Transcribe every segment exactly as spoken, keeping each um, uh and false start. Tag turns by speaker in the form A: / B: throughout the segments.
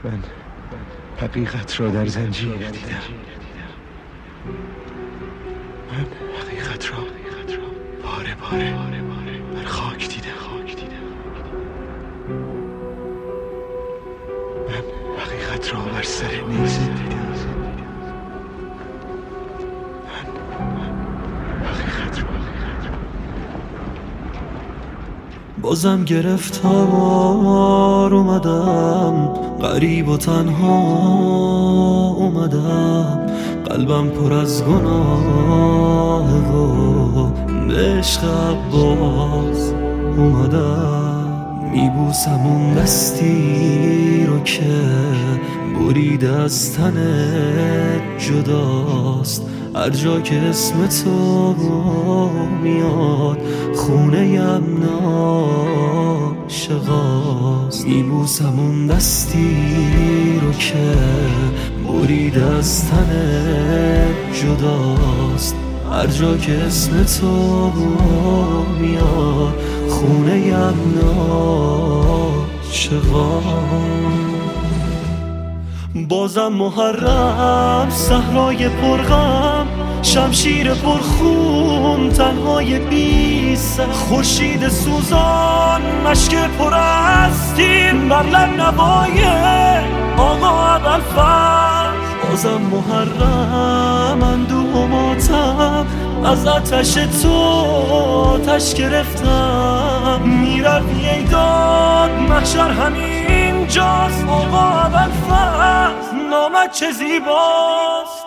A: من حقیقت را در زنجیر دیدم. من حقیقت را باره باره بر خاک دیدم. من حقیقت را بر سر نیزه دیدم. من حقیقت را
B: بازم گرفتار اومدم، غریب و تنها اومدم، قلبم پر از گناه و به عشق عباس اومدم. میبوسم اون دستی رو که برید از تنت جداست، هر جا که اسم تو میاد خونه یم ناشقاست. میبوسم اون دستی رو که برید از تنت جداست، هر جا که اسم تو میاد خونه یم ناشقاست. بازم محرم، صحرای پرغم، شمشیر پرخون، تنهای بیست، خورشید سوزان، مشک پر از تیر، بر لب نوای آقا ابوالفضل. بازم محرم، اندوه و ماتم، از آتش تو آتش گرفتم. میروی ای داد محشر همین جاست، آقا ابوالفضل نامت چه زیباست.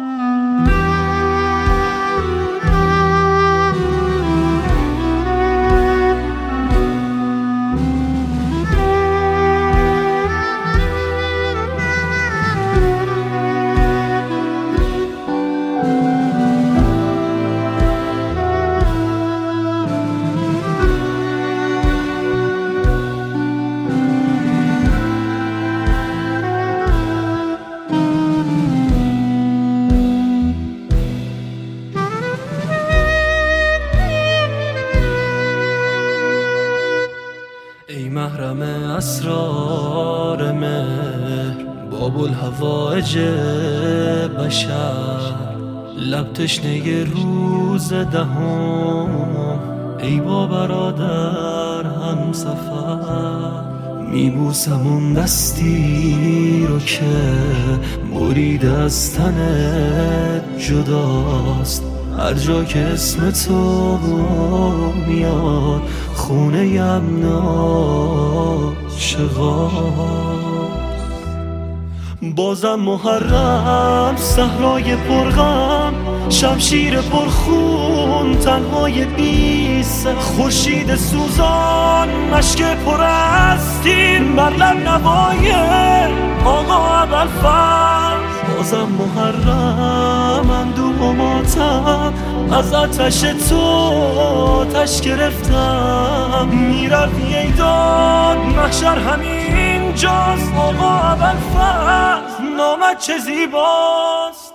B: ای محرم اسرار مهر، باب الحوائج بشر، لب تشنه روز دهم، ای با برادر هم سفر. میبوسم اون دستی رو که برید از تنت جداست، هر جا که اسم تو میاد خونه یم ناشقاست. بازم محرم، صحرای پرغم، شمشیر پرخون، تنهای بیست، خورشید سوزان، مشک پر از تیر، بر لب نوای آقا ابوالفضل. بازم محرم، اندوه و ماتم، از آتش تو آتش گرفتم. میروی ای داد محشر همین جاست، آقا ابوالفضل نامت چه زیباست.